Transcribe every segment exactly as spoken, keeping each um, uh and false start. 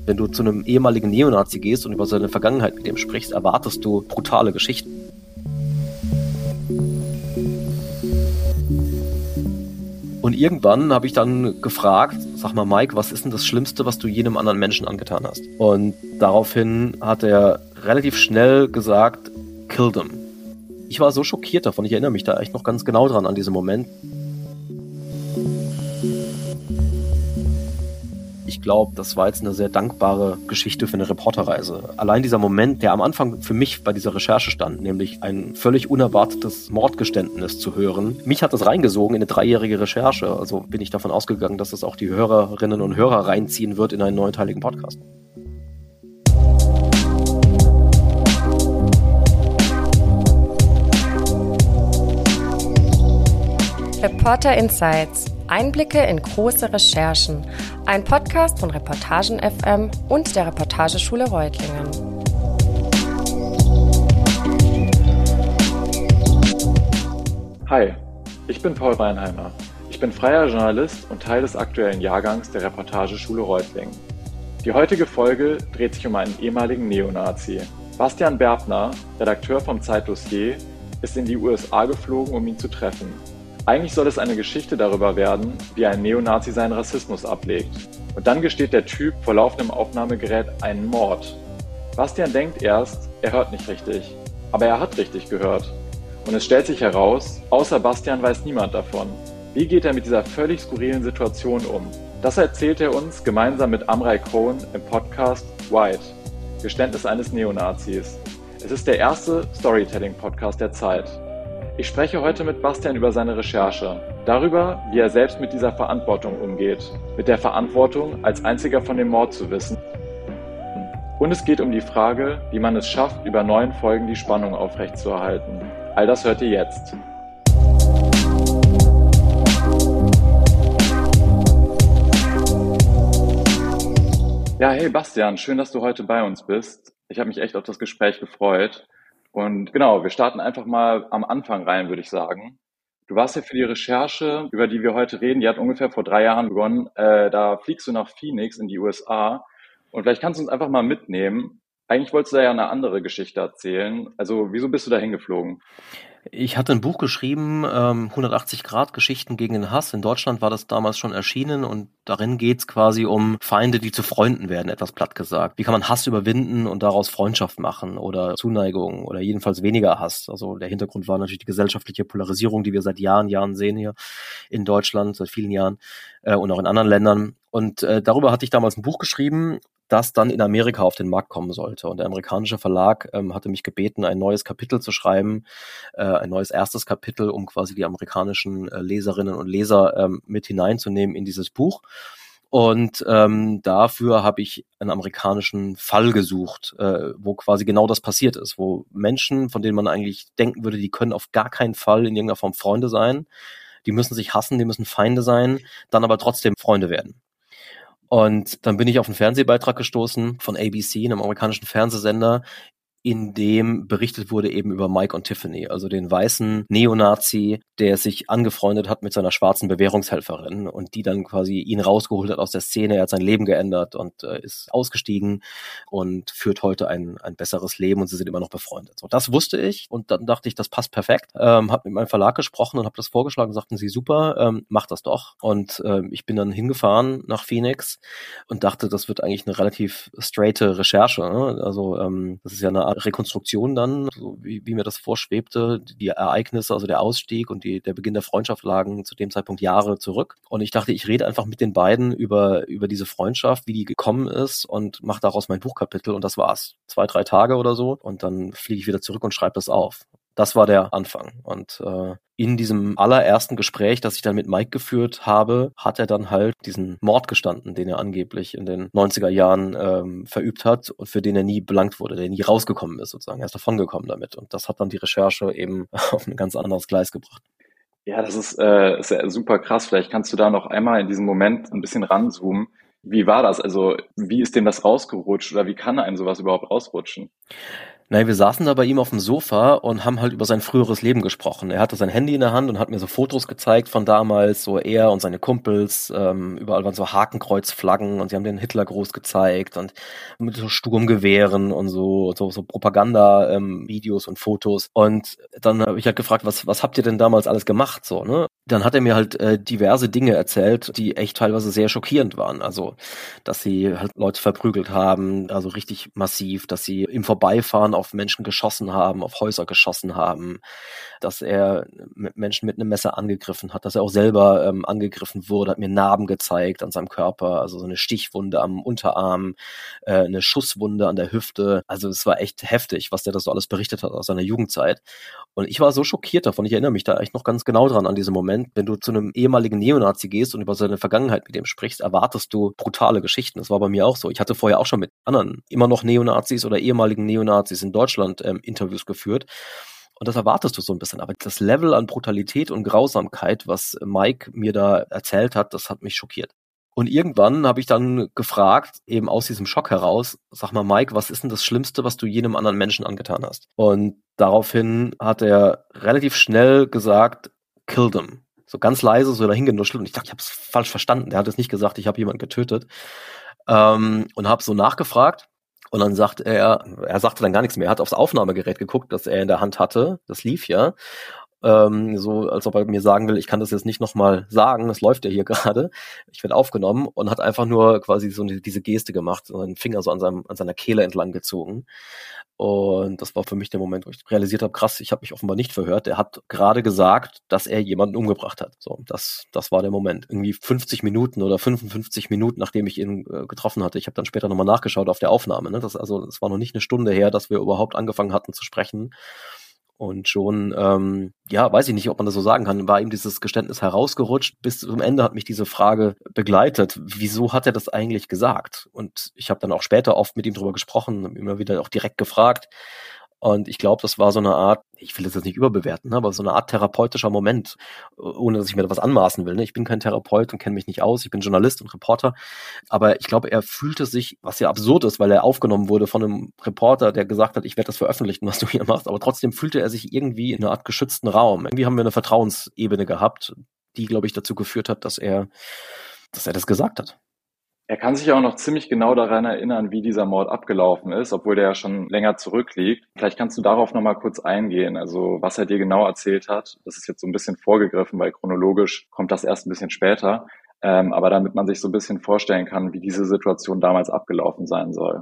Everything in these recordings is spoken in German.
Wenn du zu einem ehemaligen Neonazi gehst und über seine Vergangenheit mit ihm sprichst, erwartest du brutale Geschichten. Und irgendwann habe ich dann gefragt, sag mal Mike, was ist denn das Schlimmste, was du jenem anderen Menschen angetan hast? Und daraufhin hat er relativ schnell gesagt, kill them. Ich war so schockiert davon, ich erinnere mich da echt noch ganz genau dran an diesen Moment. Ich glaube, das war jetzt eine sehr dankbare Geschichte für eine Reporterreise. Allein dieser Moment, der am Anfang für mich bei dieser Recherche stand, nämlich ein völlig unerwartetes Mordgeständnis zu hören. Mich hat das reingesogen in eine dreijährige Recherche. Also bin ich davon ausgegangen, dass es auch die Hörerinnen und Hörer reinziehen wird in einen neunteiligen Podcast. Reporter Insights. Einblicke in große Recherchen. Ein Podcast von Reportagen F M und der Reportageschule Reutlingen. Hi, ich bin Paul Reinheimer. Ich bin freier Journalist und Teil des aktuellen Jahrgangs der Reportageschule Reutlingen. Die heutige Folge dreht sich um einen ehemaligen Neonazi. Bastian Berbner, Redakteur vom Zeitdossier, ist in die U S A geflogen, um ihn zu treffen. Eigentlich soll es eine Geschichte darüber werden, wie ein Neonazi seinen Rassismus ablegt. Und dann gesteht der Typ vor laufendem Aufnahmegerät einen Mord. Bastian denkt erst, er hört nicht richtig. Aber er hat richtig gehört. Und es stellt sich heraus, außer Bastian weiß niemand davon. Wie geht er mit dieser völlig skurrilen Situation um? Das erzählt er uns gemeinsam mit Amrei Cohen im Podcast White, Geständnis eines Neonazis. Es ist der erste Storytelling-Podcast der Zeit. Ich spreche heute mit Bastian über seine Recherche, darüber, wie er selbst mit dieser Verantwortung umgeht, mit der Verantwortung, als einziger von dem Mord zu wissen. Und es geht um die Frage, wie man es schafft, über neun Folgen die Spannung aufrechtzuerhalten. All das hört ihr jetzt. Ja, hey Bastian, schön, dass du heute bei uns bist. Ich habe mich echt auf das Gespräch gefreut. Und genau, wir starten einfach mal am Anfang rein, würde ich sagen. Du warst ja für die Recherche, über die wir heute reden, die hat ungefähr vor drei Jahren begonnen. Äh, da fliegst du nach Phoenix in die U S A. Und vielleicht kannst du uns einfach mal mitnehmen. Eigentlich wolltest du da ja eine andere Geschichte erzählen. Also wieso bist du da hingeflogen? Ich hatte ein Buch geschrieben, ähm, hundertachtzig Grad Geschichten gegen den Hass. In Deutschland war das damals schon erschienen und darin geht's quasi um Feinde, die zu Freunden werden, etwas platt gesagt. Wie kann man Hass überwinden und daraus Freundschaft machen oder Zuneigung oder jedenfalls weniger Hass? Also der Hintergrund war natürlich die gesellschaftliche Polarisierung, die wir seit Jahren, Jahren sehen hier in Deutschland, seit vielen Jahren äh, und auch in anderen Ländern. Und äh, darüber hatte ich damals ein Buch geschrieben, das dann in Amerika auf den Markt kommen sollte. Und der amerikanische Verlag ähm, hatte mich gebeten, ein neues Kapitel zu schreiben, äh, ein neues erstes Kapitel, um quasi die amerikanischen äh, Leserinnen und Leser ähm, mit hineinzunehmen in dieses Buch. Und ähm, dafür habe ich einen amerikanischen Fall gesucht, äh, wo quasi genau das passiert ist, wo Menschen, von denen man eigentlich denken würde, die können auf gar keinen Fall in irgendeiner Form Freunde sein, die müssen sich hassen, die müssen Feinde sein, dann aber trotzdem Freunde werden. Und dann bin ich auf einen Fernsehbeitrag gestoßen von A B C, einem amerikanischen Fernsehsender, in dem berichtet wurde eben über Mike und Tiffany, also den weißen Neonazi, der sich angefreundet hat mit seiner schwarzen Bewährungshelferin und die dann quasi ihn rausgeholt hat aus der Szene. Er hat sein Leben geändert und äh, ist ausgestiegen und führt heute ein ein besseres Leben und sie sind immer noch befreundet. So, das wusste ich und dann dachte ich, das passt perfekt. Ähm, habe mit meinem Verlag gesprochen und habe das vorgeschlagen, sagten sie, super, ähm, mach das doch. Und ähm, ich bin dann hingefahren nach Phoenix und dachte, das wird eigentlich eine relativ straighte Recherche. Ne? Also ähm, das ist ja eine Art Rekonstruktion dann, so wie, wie mir das vorschwebte, die Ereignisse, also der Ausstieg und die, der Beginn der Freundschaft lagen zu dem Zeitpunkt Jahre zurück. Und ich dachte, ich rede einfach mit den beiden über, über diese Freundschaft, wie die gekommen ist und mache daraus mein Buchkapitel und das war's. Zwei, drei Tage oder so und dann fliege ich wieder zurück und schreibe das auf. Das war der Anfang. Und äh, in diesem allerersten Gespräch, das ich dann mit Mike geführt habe, hat er dann halt diesen Mord gestanden, den er angeblich in den neunziger Jahren ähm, verübt hat und für den er nie belangt wurde, der nie rausgekommen ist sozusagen. Er ist davongekommen damit. Und das hat dann die Recherche eben auf ein ganz anderes Gleis gebracht. Ja, das ist, äh, ist ja super krass. Vielleicht kannst du da noch einmal in diesem Moment ein bisschen ranzoomen. Wie war das? Also wie ist dem das rausgerutscht oder wie kann einem sowas überhaupt rausrutschen? Naja, wir saßen da bei ihm auf dem Sofa und haben halt über sein früheres Leben gesprochen. Er hatte sein Handy in der Hand und hat mir so Fotos gezeigt von damals, so er und seine Kumpels, ähm, überall waren so Hakenkreuzflaggen und sie haben den Hitlergruß gezeigt und mit so Sturmgewehren und so so, so Propaganda-Videos ähm, und Fotos. Und dann habe ich halt gefragt, was was habt ihr denn damals alles gemacht, so, ne? Dann hat er mir halt äh, diverse Dinge erzählt, die echt teilweise sehr schockierend waren. Also, dass sie halt Leute verprügelt haben, also richtig massiv, dass sie im Vorbeifahren auf Menschen geschossen haben, auf Häuser geschossen haben, dass er Menschen mit einem Messer angegriffen hat, dass er auch selber ähm, angegriffen wurde, hat mir Narben gezeigt an seinem Körper, also so eine Stichwunde am Unterarm, äh, eine Schusswunde an der Hüfte. Also es war echt heftig, was der da so alles berichtet hat aus seiner Jugendzeit. Und ich war so schockiert davon, ich erinnere mich da echt noch ganz genau dran an diesen Moment. Wenn du zu einem ehemaligen Neonazi gehst und über seine Vergangenheit mit dem sprichst, erwartest du brutale Geschichten. Das war bei mir auch so. Ich hatte vorher auch schon mit anderen, immer noch Neonazis oder ehemaligen Neonazis in Deutschland ähm, Interviews geführt. Und das erwartest du so ein bisschen. Aber das Level an Brutalität und Grausamkeit, was Mike mir da erzählt hat, das hat mich schockiert. Und irgendwann habe ich dann gefragt, eben aus diesem Schock heraus, sag mal, Mike, was ist denn das Schlimmste, was du jenem anderen Menschen angetan hast? Und daraufhin hat er relativ schnell gesagt, kill them. So ganz leise, so dahin genuschelt. Und ich dachte, ich habe es falsch verstanden. Er hat es nicht gesagt, ich habe jemanden getötet. Ähm, und habe so nachgefragt. Und dann sagt er, er sagte dann gar nichts mehr. Er hat aufs Aufnahmegerät geguckt, das er in der Hand hatte. Das lief ja. Ähm, so, als ob er mir sagen will, ich kann das jetzt nicht nochmal sagen, das läuft ja hier gerade. Ich werde aufgenommen und hat einfach nur quasi so diese Geste gemacht und seinen Finger so an seinem, an seiner Kehle entlang gezogen. Und das war für mich der Moment, wo ich realisiert habe, krass, ich habe mich offenbar nicht verhört. Er hat gerade gesagt, dass er jemanden umgebracht hat. So, das, das war der Moment. Irgendwie fünfzig Minuten oder fünfundfünfzig Minuten, nachdem ich ihn äh, getroffen hatte. Ich habe dann später nochmal nachgeschaut auf der Aufnahme. Ne? Das, also, es war noch nicht eine Stunde her, dass wir überhaupt angefangen hatten zu sprechen. Und schon, ähm, ja, weiß ich nicht, ob man das so sagen kann, war ihm dieses Geständnis herausgerutscht. Bis zum Ende hat mich diese Frage begleitet. Wieso hat er das eigentlich gesagt? Und ich habe dann auch später oft mit ihm drüber gesprochen, immer wieder auch direkt gefragt. Und ich glaube, das war so eine Art, ich will das jetzt nicht überbewerten, ne, aber so eine Art therapeutischer Moment, ohne dass ich mir da was anmaßen will. Ne? Ich bin kein Therapeut und kenne mich nicht aus, ich bin Journalist und Reporter. Aber ich glaube, er fühlte sich, was ja absurd ist, weil er aufgenommen wurde von einem Reporter, der gesagt hat, ich werde das veröffentlichen, was du hier machst. Aber trotzdem fühlte er sich irgendwie in einer Art geschützten Raum. Irgendwie haben wir eine Vertrauensebene gehabt, die, glaube ich, dazu geführt hat, dass er, dass er das gesagt hat. Er kann sich auch noch ziemlich genau daran erinnern, wie dieser Mord abgelaufen ist, obwohl der ja schon länger zurückliegt. Vielleicht kannst du darauf nochmal kurz eingehen, also was er dir genau erzählt hat. Das ist jetzt so ein bisschen vorgegriffen, weil chronologisch kommt das erst ein bisschen später. Ähm, aber damit man sich so ein bisschen vorstellen kann, wie diese Situation damals abgelaufen sein soll.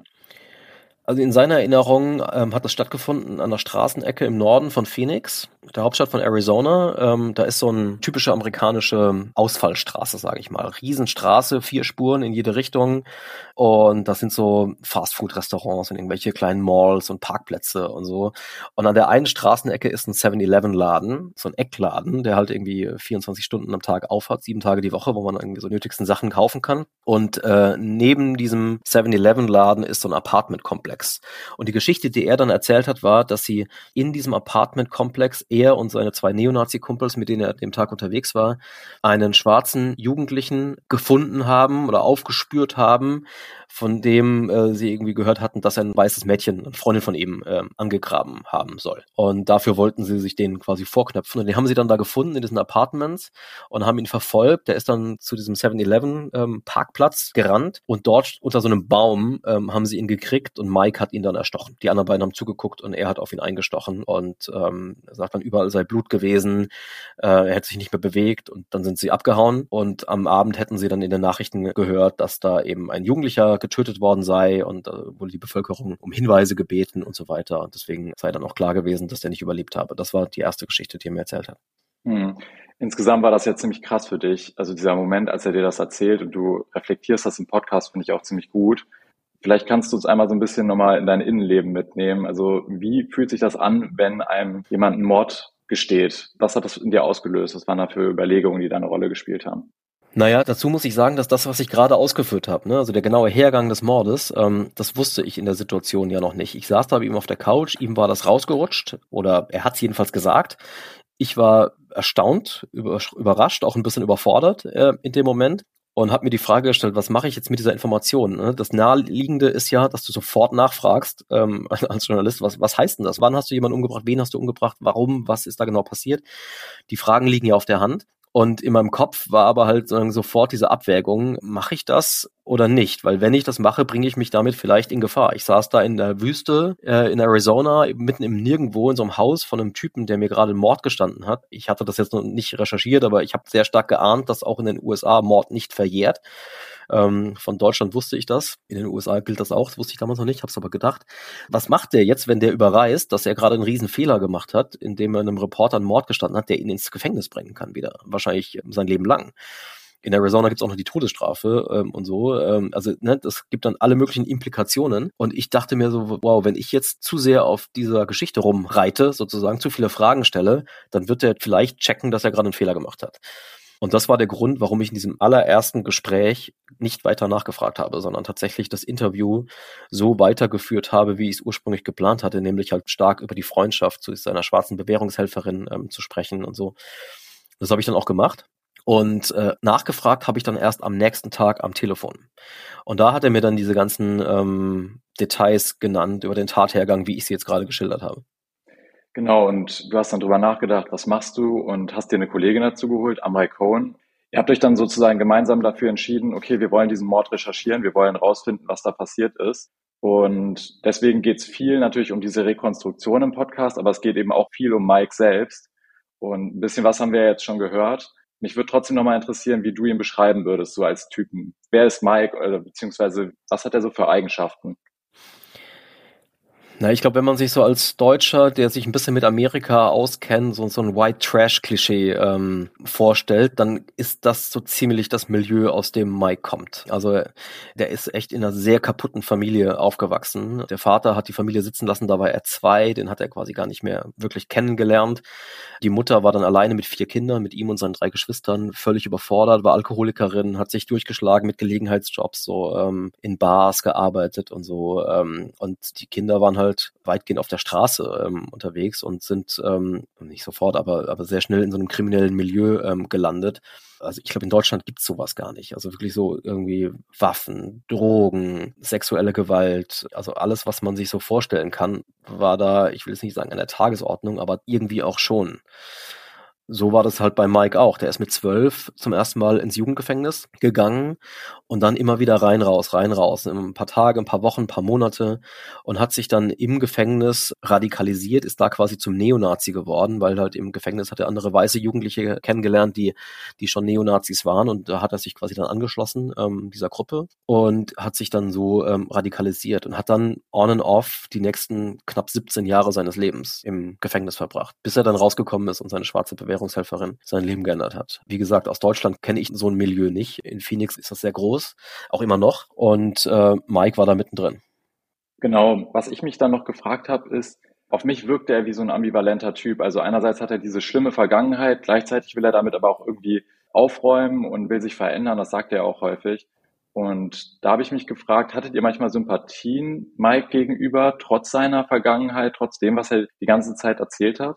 Also in seiner Erinnerung ähm, hat das stattgefunden an der Straßenecke im Norden von Phoenix, der Hauptstadt von Arizona. Ähm, da ist so eine typische amerikanische Ausfallstraße, sage ich mal. Riesenstraße, vier Spuren in jede Richtung. Und das sind so Fastfood-Restaurants und irgendwelche kleinen Malls und Parkplätze und so. Und an der einen Straßenecke ist ein seven eleven Laden, so ein Eckladen, der halt irgendwie vierundzwanzig Stunden am Tag aufhat, sieben Tage die Woche, wo man irgendwie so nötigsten Sachen kaufen kann. Und äh, neben diesem seven eleven Laden ist so ein Apartmentkomplex. Und die Geschichte, die er dann erzählt hat, war, dass sie in diesem Apartmentkomplex, er und seine zwei Neonazi-Kumpels, mit denen er an dem Tag unterwegs war, einen schwarzen Jugendlichen gefunden haben oder aufgespürt haben, von dem äh, sie irgendwie gehört hatten, dass er ein weißes Mädchen, eine Freundin von ihm, äh, angegraben haben soll. Und dafür wollten sie sich den quasi vorknöpfen. Und den haben sie dann da gefunden in diesen Apartments und haben ihn verfolgt. Der ist dann zu diesem seven eleven ähm, Parkplatz gerannt und dort unter so einem Baum ähm, haben sie ihn gekriegt und Mike hat ihn dann erstochen. Die anderen beiden haben zugeguckt und er hat auf ihn eingestochen und ähm, er sagt dann, überall sei Blut gewesen. Äh, er hätte sich nicht mehr bewegt und dann sind sie abgehauen. Und am Abend hätten sie dann in den Nachrichten gehört, dass da eben ein Jugendlicher getötet worden sei und äh, wurde die Bevölkerung um Hinweise gebeten und so weiter. Und deswegen sei dann auch klar gewesen, dass der nicht überlebt habe. Das war die erste Geschichte, die er mir erzählt hat. Hm. Insgesamt war das ja ziemlich krass für dich. Also dieser Moment, als er dir das erzählt und du reflektierst das im Podcast, finde ich auch ziemlich gut. Vielleicht kannst du uns einmal so ein bisschen nochmal in dein Innenleben mitnehmen. Also wie fühlt sich das an, wenn einem jemand einen Mord gesteht? Was hat das in dir ausgelöst? Was waren da für Überlegungen, die da eine Rolle gespielt haben? Naja, dazu muss ich sagen, dass das, was ich gerade ausgeführt habe, ne, also der genaue Hergang des Mordes, ähm, das wusste ich in der Situation ja noch nicht. Ich saß da bei ihm auf der Couch, ihm war das rausgerutscht oder er hat es jedenfalls gesagt. Ich war erstaunt, über, überrascht, auch ein bisschen überfordert äh, in dem Moment. und habe mir die Frage gestellt, was mache ich jetzt mit dieser Information? Ne? Das Naheliegende ist ja, dass du sofort nachfragst ähm, als Journalist, was, was heißt denn das? Wann hast du jemanden umgebracht? Wen hast du umgebracht? Warum? Was ist da genau passiert? Die Fragen liegen ja auf der Hand. Und in meinem Kopf war aber halt sofort diese Abwägung, mache ich das oder nicht? Weil wenn ich das mache, bringe ich mich damit vielleicht in Gefahr. Ich saß da in der Wüste äh, in Arizona, mitten im Nirgendwo, in so einem Haus von einem Typen, der mir gerade Mord gestanden hat. Ich hatte das jetzt noch nicht recherchiert, aber ich habe sehr stark geahnt, dass auch in den U S A Mord nicht verjährt. Ähm, von Deutschland wusste ich das. In den U S A gilt das auch. Das wusste ich damals noch nicht, habe es aber gedacht. Was macht der jetzt, wenn der überreist, dass er gerade einen riesen Fehler gemacht hat, indem er einem Reporter einen Mord gestanden hat, der ihn ins Gefängnis bringen kann wieder? Wahrscheinlich sein Leben lang. In Arizona gibt's auch noch die Todesstrafe ähm, und so. Ähm, also ne, das gibt dann alle möglichen Implikationen. Und ich dachte mir so, wow, wenn ich jetzt zu sehr auf dieser Geschichte rumreite, sozusagen zu viele Fragen stelle, dann wird er vielleicht checken, dass er gerade einen Fehler gemacht hat. Und das war der Grund, warum ich in diesem allerersten Gespräch nicht weiter nachgefragt habe, sondern tatsächlich das Interview so weitergeführt habe, wie ich es ursprünglich geplant hatte, nämlich halt stark über die Freundschaft zu seiner schwarzen Bewährungshelferin ähm, zu sprechen und so. Das habe ich dann auch gemacht. Und äh, nachgefragt habe ich dann erst am nächsten Tag am Telefon. Und da hat er mir dann diese ganzen ähm, Details genannt über den Tathergang, wie ich sie jetzt gerade geschildert habe. Genau, und du hast dann drüber nachgedacht, was machst du, und hast dir eine Kollegin dazu geholt, Amrei Cohen. Ihr habt euch dann sozusagen gemeinsam dafür entschieden, okay, wir wollen diesen Mord recherchieren, wir wollen rausfinden, was da passiert ist. Und deswegen geht es viel natürlich um diese Rekonstruktion im Podcast, aber es geht eben auch viel um Mike selbst. Und ein bisschen was haben wir jetzt schon gehört. Mich würde trotzdem nochmal interessieren, wie du ihn beschreiben würdest, so als Typen. Wer ist Mike, oder beziehungsweise was hat er so für Eigenschaften? Na, ich glaube, wenn man sich so als Deutscher, der sich ein bisschen mit Amerika auskennt, so, so ein White-Trash-Klischee ähm, vorstellt, dann ist das so ziemlich das Milieu, aus dem Mike kommt. Also der ist echt in einer sehr kaputten Familie aufgewachsen. Der Vater hat die Familie sitzen lassen, da war er zwei, den hat er quasi gar nicht mehr wirklich kennengelernt. Die Mutter war dann alleine mit vier Kindern, mit ihm und seinen drei Geschwistern, völlig überfordert, war Alkoholikerin, hat sich durchgeschlagen mit Gelegenheitsjobs, so ähm, in Bars gearbeitet und so. Ähm, und die Kinder waren halt weitgehend auf der Straße ähm, unterwegs und sind ähm, nicht sofort, aber aber sehr schnell in so einem kriminellen Milieu ähm, gelandet. Also ich glaube, in Deutschland gibt's sowas gar nicht. Also wirklich so irgendwie Waffen, Drogen, sexuelle Gewalt, also alles, was man sich so vorstellen kann, war da, ich will jetzt nicht sagen an der Tagesordnung, aber irgendwie auch schon. So war das halt bei Mike auch. Der ist mit zwölf zum ersten Mal ins Jugendgefängnis gegangen und dann immer wieder rein, raus, rein, raus. Ein paar Tage, ein paar Wochen, ein paar Monate und hat sich dann im Gefängnis radikalisiert, ist da quasi zum Neonazi geworden, weil halt im Gefängnis hat er andere weiße Jugendliche kennengelernt, die die schon Neonazis waren, und da hat er sich quasi dann angeschlossen, ähm, dieser Gruppe, und hat sich dann so ähm, radikalisiert und hat dann on and off die nächsten knapp siebzehn Jahre seines Lebens im Gefängnis verbracht, bis er dann rausgekommen ist und seine schwarze Bewährungshelferin sein Leben geändert hat. Wie gesagt, aus Deutschland kenne ich so ein Milieu nicht. In Phoenix ist das sehr groß, auch immer noch. Und äh, Mike war da mittendrin. Genau, was ich mich dann noch gefragt habe, ist, auf mich wirkt er wie so ein ambivalenter Typ. Also einerseits hat er diese schlimme Vergangenheit, gleichzeitig will er damit aber auch irgendwie aufräumen und will sich verändern, das sagt er auch häufig. Und da habe ich mich gefragt, hattet ihr manchmal Sympathien Mike gegenüber, trotz seiner Vergangenheit, trotz dem, was er die ganze Zeit erzählt hat?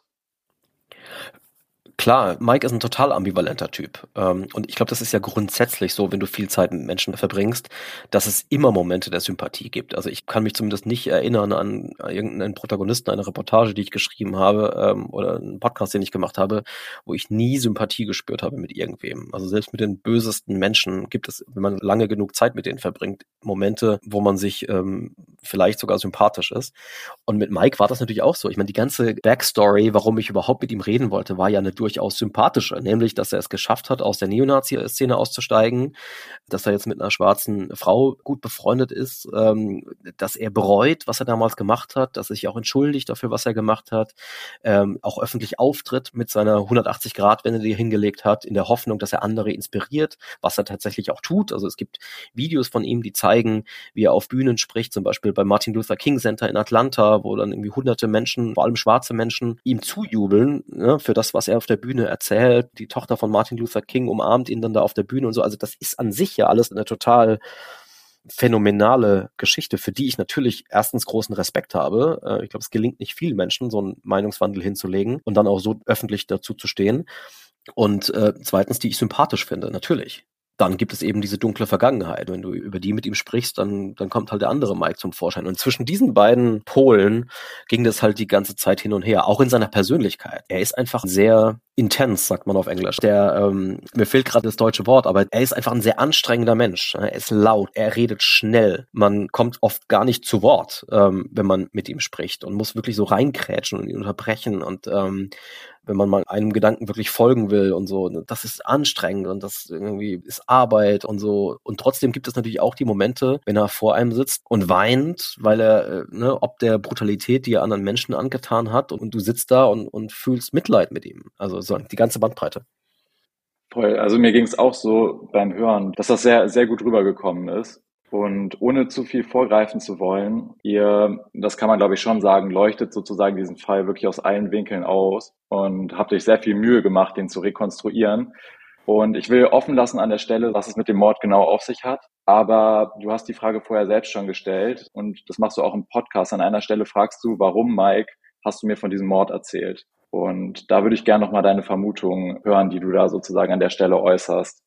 Klar, Mike ist ein total ambivalenter Typ. Ähm, und ich glaube, das ist ja grundsätzlich so, wenn du viel Zeit mit Menschen verbringst, dass es immer Momente der Sympathie gibt. Also ich kann mich zumindest nicht erinnern an irgendeinen Protagonisten einer Reportage, die ich geschrieben habe, ähm, oder einen Podcast, den ich gemacht habe, wo ich nie Sympathie gespürt habe mit irgendwem. Also selbst mit den bösesten Menschen gibt es, wenn man lange genug Zeit mit denen verbringt, Momente, wo man sich ähm, vielleicht sogar sympathisch ist. Und mit Mike war das natürlich auch so. Ich meine, die ganze Backstory, warum ich überhaupt mit ihm reden wollte, war ja eine durchaus sympathische, nämlich, dass er es geschafft hat, aus der Neonazi-Szene auszusteigen, dass er jetzt mit einer schwarzen Frau gut befreundet ist, ähm, dass er bereut, was er damals gemacht hat, dass er sich auch entschuldigt dafür, was er gemacht hat, ähm, auch öffentlich auftritt mit seiner hundertachtzig-Grad-Wende, die er hingelegt hat, in der Hoffnung, dass er andere inspiriert, was er tatsächlich auch tut. Also es gibt Videos von ihm, die zeigen, wie er auf Bühnen spricht, zum Beispiel beim Martin Luther King Center in Atlanta, wo dann irgendwie hunderte Menschen, vor allem schwarze Menschen, ihm zujubeln, ne, für das, was er auf der Bühne erzählt. Die Tochter von Martin Luther King umarmt ihn dann da auf der Bühne und so. Also das ist an sich ja alles eine total phänomenale Geschichte, für die ich natürlich erstens großen Respekt habe. Ich glaube, es gelingt nicht vielen Menschen, so einen Meinungswandel hinzulegen und dann auch so öffentlich dazu zu stehen. Und äh, zweitens, die ich sympathisch finde, natürlich. dann gibt es eben diese dunkle Vergangenheit. Wenn du über die mit ihm sprichst, dann, dann kommt halt der andere Mike zum Vorschein. Und zwischen diesen beiden Polen ging das halt die ganze Zeit hin und her, auch in seiner Persönlichkeit. Er ist einfach sehr intens, sagt man auf Englisch. Der, ähm, mir fehlt gerade das deutsche Wort, aber er ist einfach ein sehr anstrengender Mensch. Er ist laut, er redet schnell. Man kommt oft gar nicht zu Wort, ähm, wenn man mit ihm spricht und muss wirklich so reinkrätschen und ihn unterbrechen. Und ähm, wenn man mal einem Gedanken wirklich folgen will und so, das ist anstrengend und das irgendwie ist Arbeit und so. Und trotzdem gibt es natürlich auch die Momente, wenn er vor einem sitzt und weint, weil er, ne, ob der Brutalität, die er anderen Menschen angetan hat, und du sitzt da und, und fühlst Mitleid mit ihm. Also so die ganze Bandbreite. Voll. Also mir ging es auch so beim Hören, dass das sehr, sehr gut rübergekommen ist. Und ohne zu viel vorgreifen zu wollen, ihr, das kann man glaube ich schon sagen, leuchtet sozusagen diesen Fall wirklich aus allen Winkeln aus und habt euch sehr viel Mühe gemacht, den zu rekonstruieren. Und ich will offen lassen an der Stelle, was es mit dem Mord genau auf sich hat. Aber du hast die Frage vorher selbst schon gestellt und das machst du auch im Podcast. An einer Stelle fragst du, warum, Mike, hast du mir von diesem Mord erzählt? Und da würde ich gerne nochmal deine Vermutungen hören, die du da sozusagen an der Stelle äußerst.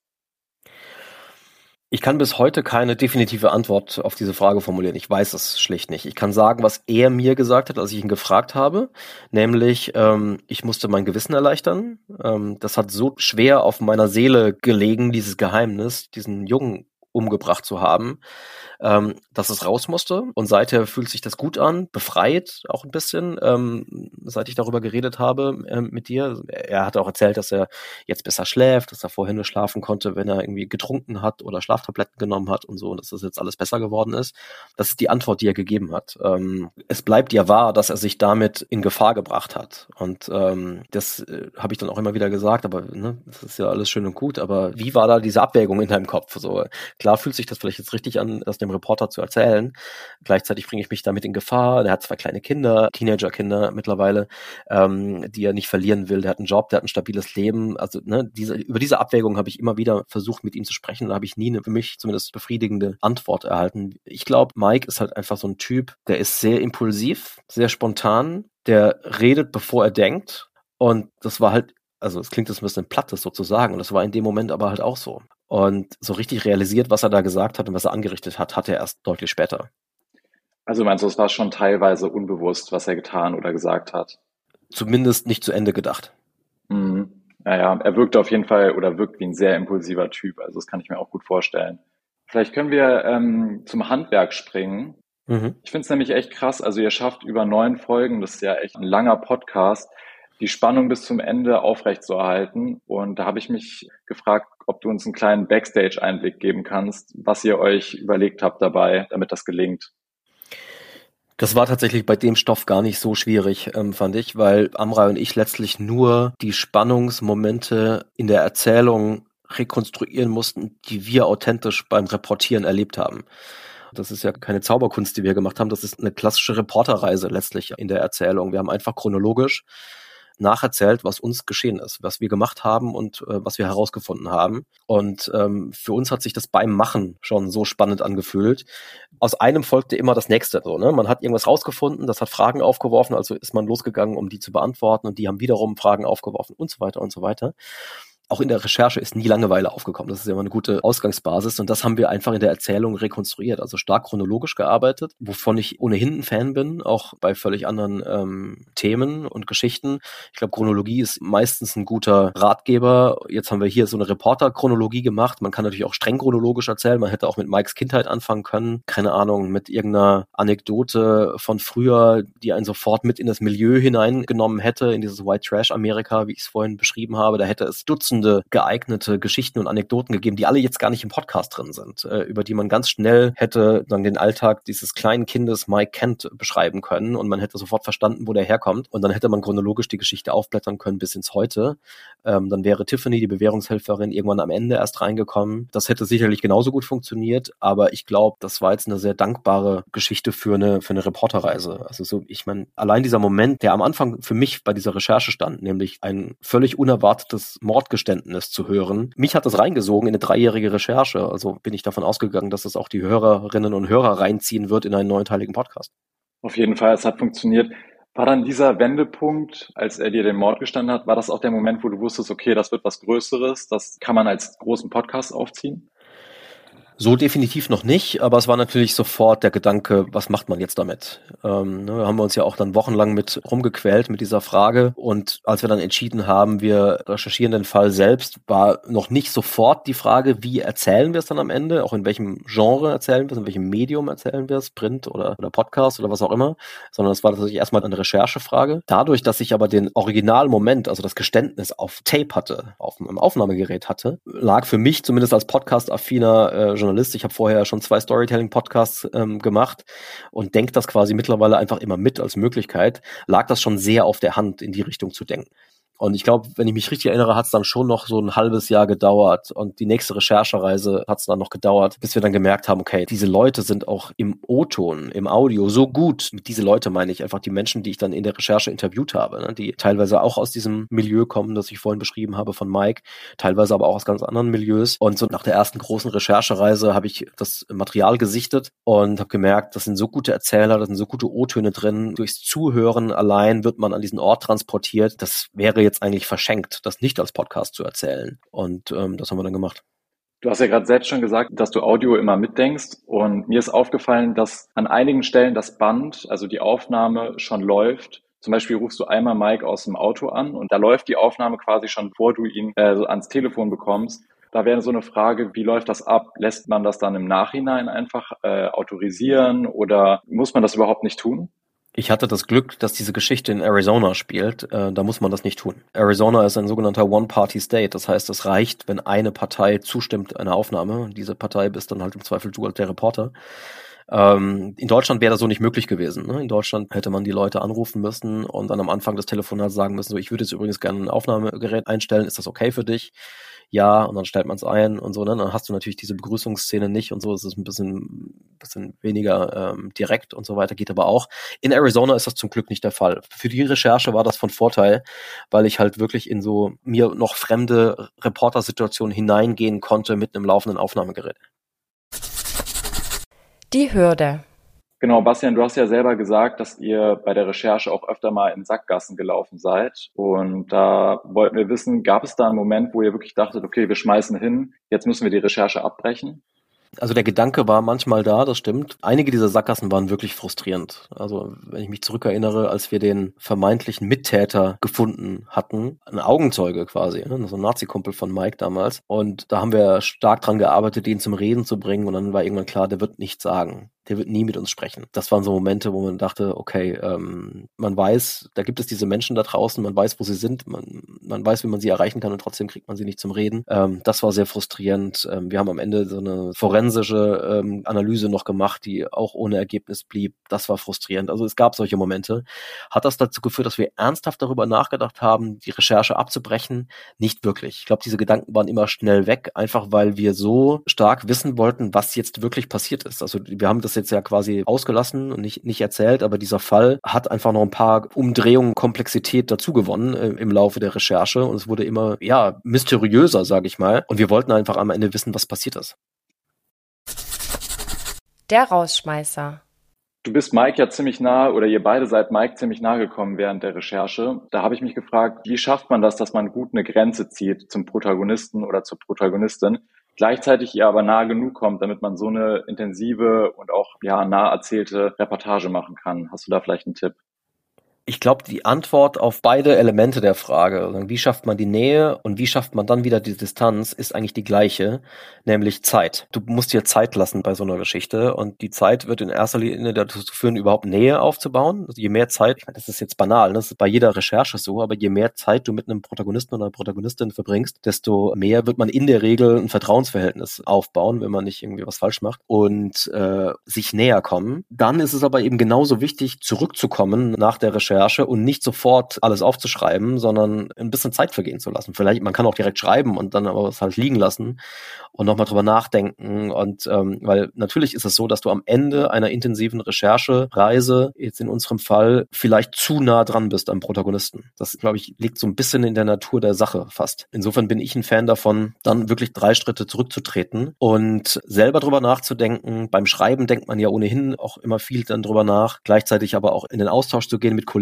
Ich kann bis heute keine definitive Antwort auf diese Frage formulieren. Ich weiß es schlicht nicht. Ich kann sagen, was er mir gesagt hat, als ich ihn gefragt habe, nämlich ähm, ich musste mein Gewissen erleichtern. Ähm, das hat so schwer auf meiner Seele gelegen, dieses Geheimnis, diesen Jungen umgebracht zu haben, ähm, dass es raus musste. Und seither fühlt sich das gut an, befreit auch ein bisschen, ähm, seit ich darüber geredet habe äh, mit dir. Er hat auch erzählt, dass er jetzt besser schläft, dass er vorher nur schlafen konnte, wenn er irgendwie getrunken hat oder Schlaftabletten genommen hat und so, und dass das jetzt alles besser geworden ist. Das ist die Antwort, die er gegeben hat. Ähm, es bleibt ja wahr, dass er sich damit in Gefahr gebracht hat. Und ähm, das äh, habe ich dann auch immer wieder gesagt, aber ne, das ist ja alles schön und gut, aber wie war da diese Abwägung in deinem Kopf? So, klar fühlt sich das vielleicht jetzt richtig an, das dem Reporter zu erzählen. Gleichzeitig bringe ich mich damit in Gefahr. Der hat zwei kleine Kinder, Teenager-Kinder mittlerweile, ähm, die er nicht verlieren will. Der hat einen Job, der hat ein stabiles Leben. Also ne, diese, über diese Abwägung habe ich immer wieder versucht, mit ihm zu sprechen. Da habe ich nie eine für mich zumindest befriedigende Antwort erhalten. Ich glaube, Mike ist halt einfach so ein Typ, der ist sehr impulsiv, sehr spontan, der redet, bevor er denkt. Und das war halt, also es klingt jetzt ein bisschen plattes sozusagen, und das war in dem Moment aber halt auch so. Und so richtig realisiert, was er da gesagt hat und was er angerichtet hat, hat er erst deutlich später. Also meinst du, es war schon teilweise unbewusst, was er getan oder gesagt hat? Zumindest nicht zu Ende gedacht. Mhm. Naja, er wirkt auf jeden Fall oder wirkt wie ein sehr impulsiver Typ. Also das kann ich mir auch gut vorstellen. Vielleicht können wir ähm, zum Handwerk springen. Mhm. Ich finde es nämlich echt krass. Also ihr schafft über neun Folgen, das ist ja echt ein langer Podcast, die Spannung bis zum Ende aufrechtzuerhalten. Und da habe ich mich gefragt, ob du uns einen kleinen Backstage-Einblick geben kannst, was ihr euch überlegt habt dabei, damit das gelingt. Das war tatsächlich bei dem Stoff gar nicht so schwierig, ähm, fand ich, weil Amrei und ich letztlich nur die Spannungsmomente in der Erzählung rekonstruieren mussten, die wir authentisch beim Reportieren erlebt haben. Das ist ja keine Zauberkunst, die wir gemacht haben, das ist eine klassische Reporterreise letztlich in der Erzählung. Wir haben einfach chronologisch nacherzählt, was uns geschehen ist, was wir gemacht haben und äh, was wir herausgefunden haben. Und ähm, für uns hat sich das beim Machen schon so spannend angefühlt. Aus einem folgte immer das nächste. So, ne? Man hat irgendwas rausgefunden, das hat Fragen aufgeworfen, also ist man losgegangen, um die zu beantworten, und die haben wiederum Fragen aufgeworfen und so weiter und so weiter. Auch in der Recherche ist nie Langeweile aufgekommen. Das ist ja immer eine gute Ausgangsbasis. Und das haben wir einfach in der Erzählung rekonstruiert. Also stark chronologisch gearbeitet, wovon ich ohnehin ein Fan bin, auch bei völlig anderen ähm, Themen und Geschichten. Ich glaube, Chronologie ist meistens ein guter Ratgeber. Jetzt haben wir hier so eine Reporter-Chronologie gemacht. Man kann natürlich auch streng chronologisch erzählen. Man hätte auch mit Mikes Kindheit anfangen können. Keine Ahnung, mit irgendeiner Anekdote von früher, die einen sofort mit in das Milieu hineingenommen hätte, in dieses White Trash Amerika, wie ich es vorhin beschrieben habe. Da hätte es Dutzende geeignete Geschichten und Anekdoten gegeben, die alle jetzt gar nicht im Podcast drin sind, äh, über die man ganz schnell hätte dann den Alltag dieses kleinen Kindes Mike Kent beschreiben können, und man hätte sofort verstanden, wo der herkommt, und dann hätte man chronologisch die Geschichte aufblättern können bis ins Heute. Ähm, dann wäre Tiffany, die Bewährungshelferin, irgendwann am Ende erst reingekommen. Das hätte sicherlich genauso gut funktioniert, aber ich glaube, das war jetzt eine sehr dankbare Geschichte für eine für eine Reporterreise. Also so, ich meine, allein dieser Moment, der am Anfang für mich bei dieser Recherche stand, nämlich ein völlig unerwartetes Mordgeständnis zu hören. Mich hat das reingesogen in eine dreijährige Recherche. Also bin ich davon ausgegangen, dass es auch die Hörerinnen und Hörer reinziehen wird in einen neunteiligen Podcast. Auf jeden Fall, es hat funktioniert. War dann dieser Wendepunkt, als er dir den Mord gestanden hat, war das auch der Moment, wo du wusstest, okay, das wird was Größeres, das kann man als großen Podcast aufziehen? So definitiv noch nicht, aber es war natürlich sofort der Gedanke, was macht man jetzt damit? Ähm, ne, haben wir uns ja auch dann wochenlang mit rumgequält mit dieser Frage, und als wir dann entschieden haben, wir recherchieren den Fall selbst, war noch nicht sofort die Frage, wie erzählen wir es dann am Ende, auch in welchem Genre erzählen wir es, in welchem Medium erzählen wir es, Print oder, oder Podcast oder was auch immer, sondern es war tatsächlich erstmal eine Recherchefrage. Dadurch, dass ich aber den Originalmoment, also das Geständnis auf Tape hatte, auf einem Aufnahmegerät hatte, lag für mich zumindest als Podcast-affiner äh, Journalist, ich habe vorher schon zwei Storytelling-Podcasts ähm, gemacht und denke das quasi mittlerweile einfach immer mit als Möglichkeit, lag das schon sehr auf der Hand, in die Richtung zu denken. Und ich glaube, wenn ich mich richtig erinnere, hat es dann schon noch so ein halbes Jahr gedauert. Und die nächste Recherchereise hat es dann noch gedauert, bis wir dann gemerkt haben, okay, diese Leute sind auch im O-Ton, im Audio so gut. Mit diese Leute meine ich einfach die Menschen, die ich dann in der Recherche interviewt habe, ne, die teilweise auch aus diesem Milieu kommen, das ich vorhin beschrieben habe von Mike, teilweise aber auch aus ganz anderen Milieus. Und so nach der ersten großen Recherchereise habe ich das Material gesichtet und habe gemerkt, das sind so gute Erzähler, da sind so gute O-Töne drin. Durchs Zuhören allein wird man an diesen Ort transportiert. Das wäre jetzt eigentlich verschenkt, das nicht als Podcast zu erzählen. Und ähm, das haben wir dann gemacht. Du hast ja gerade selbst schon gesagt, dass du Audio immer mitdenkst, und mir ist aufgefallen, dass an einigen Stellen das Band, also die Aufnahme, schon läuft. Zum Beispiel rufst du einmal Mike aus dem Auto an und da läuft die Aufnahme quasi schon, bevor du ihn äh, so ans Telefon bekommst. Da wäre so eine Frage, wie läuft das ab? Lässt man das dann im Nachhinein einfach äh, autorisieren oder muss man das überhaupt nicht tun? Ich hatte das Glück, dass diese Geschichte in Arizona spielt. Äh, da muss man das nicht tun. Arizona ist ein sogenannter One-Party-State. Das heißt, es reicht, wenn eine Partei zustimmt einer Aufnahme. Diese Partei bist dann halt im Zweifel du als der Reporter. Ähm, in Deutschland wäre das so nicht möglich gewesen. Ne? In Deutschland hätte man die Leute anrufen müssen und dann am Anfang des Telefonats sagen müssen, so, ich würde jetzt übrigens gerne ein Aufnahmegerät einstellen. Ist das okay für dich? Ja, und dann stellt man es ein und so, ne? Dann hast du natürlich diese Begrüßungsszene nicht und so, es ist ein bisschen, bisschen weniger ähm, direkt und so weiter, geht aber auch. In Arizona ist das zum Glück nicht der Fall. Für die Recherche war das von Vorteil, weil ich halt wirklich in so mir noch fremde Reportersituationen hineingehen konnte mit einem laufenden Aufnahmegerät. Die Hürde. Genau, Bastian, du hast ja selber gesagt, dass ihr bei der Recherche auch öfter mal in Sackgassen gelaufen seid. Und da wollten wir wissen, gab es da einen Moment, wo ihr wirklich dachtet, okay, wir schmeißen hin, jetzt müssen wir die Recherche abbrechen? Also der Gedanke war manchmal da, das stimmt. Einige dieser Sackgassen waren wirklich frustrierend. Also wenn ich mich zurückerinnere, als wir den vermeintlichen Mittäter gefunden hatten, ein Augenzeuge quasi, ne? So ein Nazi-Kumpel von Mike damals. Und da haben wir stark dran gearbeitet, ihn zum Reden zu bringen. Und dann war irgendwann klar, der wird nichts sagen. Der wird nie mit uns sprechen. Das waren so Momente, wo man dachte, okay, ähm, man weiß, da gibt es diese Menschen da draußen, man weiß, wo sie sind, man, man weiß, wie man sie erreichen kann und trotzdem kriegt man sie nicht zum Reden. Ähm, das war sehr frustrierend. Ähm, wir haben am Ende so eine forensische ähm, Analyse noch gemacht, die auch ohne Ergebnis blieb. Das war frustrierend. Also es gab solche Momente. Hat das dazu geführt, dass wir ernsthaft darüber nachgedacht haben, die Recherche abzubrechen? Nicht wirklich. Ich glaube, diese Gedanken waren immer schnell weg, einfach weil wir so stark wissen wollten, was jetzt wirklich passiert ist. Also wir haben das jetzt ja quasi ausgelassen und nicht, nicht erzählt, aber dieser Fall hat einfach noch ein paar Umdrehungen, Komplexität dazu gewonnen äh, im Laufe der Recherche und es wurde immer, ja, mysteriöser, sage ich mal. Und wir wollten einfach am Ende wissen, was passiert ist. Der Rausschmeißer. Du bist Mike ja ziemlich nah, oder ihr beide seid Mike ziemlich nahe gekommen während der Recherche. Da habe ich mich gefragt, wie schafft man das, dass man gut eine Grenze zieht zum Protagonisten oder zur Protagonistin, gleichzeitig ihr aber nahe genug kommt, damit man so eine intensive und auch ja nah erzählte Reportage machen kann. Hast du da vielleicht einen Tipp? Ich glaube, die Antwort auf beide Elemente der Frage, wie schafft man die Nähe und wie schafft man dann wieder die Distanz, ist eigentlich die gleiche, nämlich Zeit. Du musst dir Zeit lassen bei so einer Geschichte und die Zeit wird in erster Linie dazu führen, überhaupt Nähe aufzubauen. Also je mehr Zeit, ich meine, das ist jetzt banal, das ist bei jeder Recherche so, aber je mehr Zeit du mit einem Protagonisten oder einer Protagonistin verbringst, desto mehr wird man in der Regel ein Vertrauensverhältnis aufbauen, wenn man nicht irgendwie was falsch macht und äh, sich näher kommen. Dann ist es aber eben genauso wichtig, zurückzukommen nach der Recherche und nicht sofort alles aufzuschreiben, sondern ein bisschen Zeit vergehen zu lassen. Vielleicht, man kann auch direkt schreiben und dann aber was halt liegen lassen und nochmal drüber nachdenken. Und ähm, weil natürlich ist es so, dass du am Ende einer intensiven Recherchereise, jetzt in unserem Fall, vielleicht zu nah dran bist am Protagonisten. Das, glaube ich, liegt so ein bisschen in der Natur der Sache fast. Insofern bin ich ein Fan davon, dann wirklich drei Schritte zurückzutreten und selber drüber nachzudenken. Beim Schreiben denkt man ja ohnehin auch immer viel dann drüber nach, gleichzeitig aber auch in den Austausch zu gehen mit Kollegen,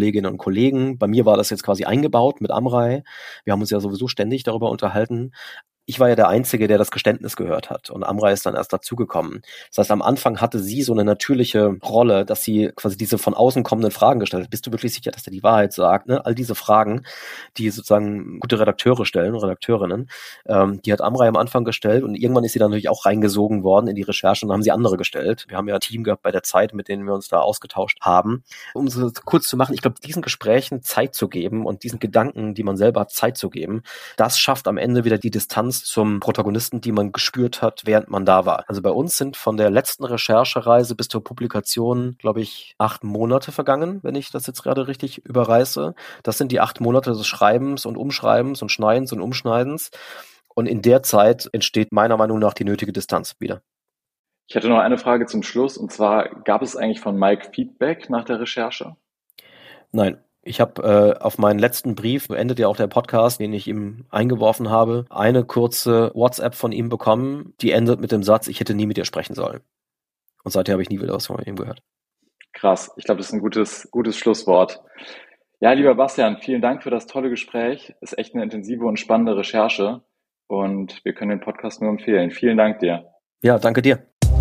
Kolleginnen und Kollegen. Bei mir war das jetzt quasi eingebaut mit Amrei. Wir haben uns ja sowieso ständig darüber unterhalten. Ich war ja der Einzige, der das Geständnis gehört hat und Amrei ist dann erst dazugekommen. Das heißt, am Anfang hatte sie so eine natürliche Rolle, dass sie quasi diese von außen kommenden Fragen gestellt hat. Bist du wirklich sicher, dass er die Wahrheit sagt? Ne? All diese Fragen, die sozusagen gute Redakteure stellen, Redakteurinnen, ähm, die hat Amrei am Anfang gestellt und irgendwann ist sie dann natürlich auch reingesogen worden in die Recherche und haben sie andere gestellt. Wir haben ja ein Team gehabt bei der Zeit, mit denen wir uns da ausgetauscht haben. Um es kurz zu machen, ich glaube, diesen Gesprächen Zeit zu geben und diesen Gedanken, die man selber hat, Zeit zu geben, das schafft am Ende wieder die Distanz zum Protagonisten, die man gespürt hat, während man da war. Also bei uns sind von der letzten Recherchereise bis zur Publikation, glaube ich, acht Monate vergangen, wenn ich das jetzt gerade richtig überreiße. Das sind die acht Monate des Schreibens und Umschreibens und Schneidens und Umschneidens. Und in der Zeit entsteht meiner Meinung nach die nötige Distanz wieder. Ich hatte noch eine Frage zum Schluss, und zwar, gab es eigentlich von Mike Feedback nach der Recherche? Nein. Ich habe äh, auf meinen letzten Brief, endet ja auch der Podcast, den ich ihm eingeworfen habe, eine kurze WhatsApp von ihm bekommen, die endet mit dem Satz, ich hätte nie mit dir sprechen sollen. Und seither habe ich nie wieder was von ihm gehört. Krass, ich glaube, das ist ein gutes, gutes Schlusswort. Ja, lieber Bastian, vielen Dank für das tolle Gespräch. Ist echt eine intensive und spannende Recherche und wir können den Podcast nur empfehlen. Vielen Dank dir. Ja, danke dir.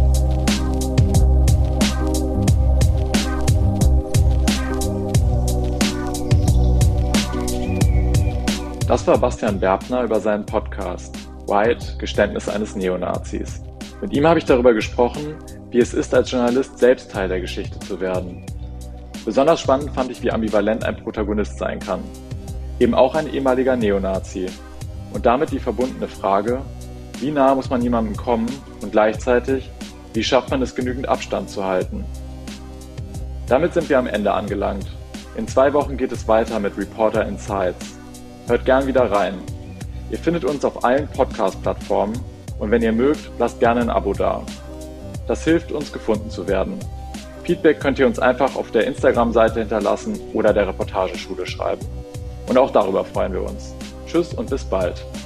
Das war Bastian Berbner über seinen Podcast White, Geständnis eines Neonazis. Mit ihm habe ich darüber gesprochen, wie es ist, als Journalist selbst Teil der Geschichte zu werden. Besonders spannend fand ich, wie ambivalent ein Protagonist sein kann. Eben auch ein ehemaliger Neonazi. Und damit die verbundene Frage, wie nah muss man jemandem kommen und gleichzeitig, wie schafft man es, genügend Abstand zu halten? Damit sind wir am Ende angelangt. In zwei Wochen geht es weiter mit Reporter Insights. Hört gern wieder rein. Ihr findet uns auf allen Podcast-Plattformen und wenn ihr mögt, lasst gerne ein Abo da. Das hilft uns, gefunden zu werden. Feedback könnt ihr uns einfach auf der Instagram-Seite hinterlassen oder der Reportageschule schreiben. Und auch darüber freuen wir uns. Tschüss und bis bald.